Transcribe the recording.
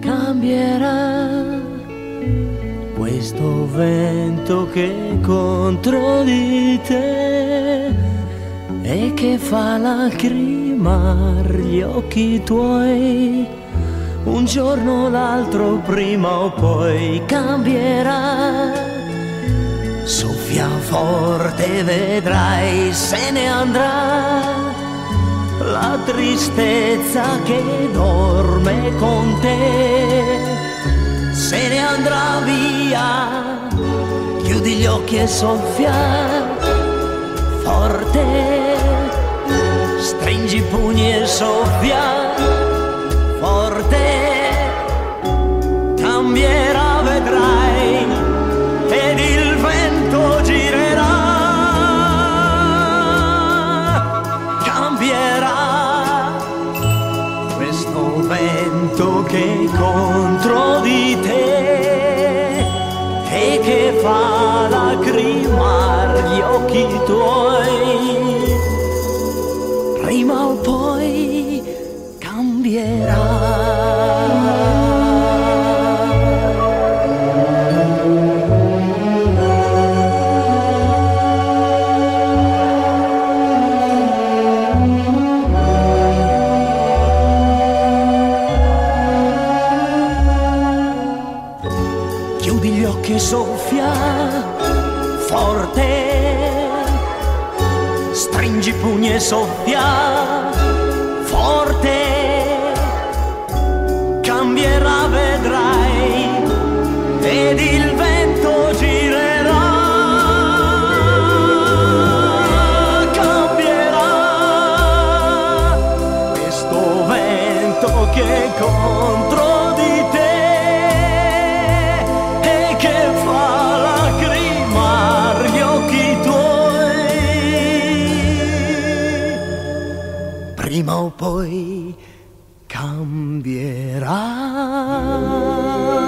cambierà questo vento che è contro di te e che fa lacrimar gli occhi tuoi. Un giorno o l'altro, prima o poi, cambierà. Soffia forte, vedrai, se ne andrà la tristezza che dorme con te. Se ne andrà via, chiudi gli occhi e soffia forte, stringi i pugni e soffia forte. Cambierà, vedrai, ed il vento girerà. Cambierà questo vento che è contro di te e che fa lacrimar gli occhi tuoi. Prima o poi cambierà. Chiudi gli occhi e soffia forte, stringi i pugni e soffia forte. Cambierà, vedrai, ed il vento girerà. Cambierà questo vento che è contro di te e che fa lacrimar gli occhi tuoi. Prima o poi cambierà.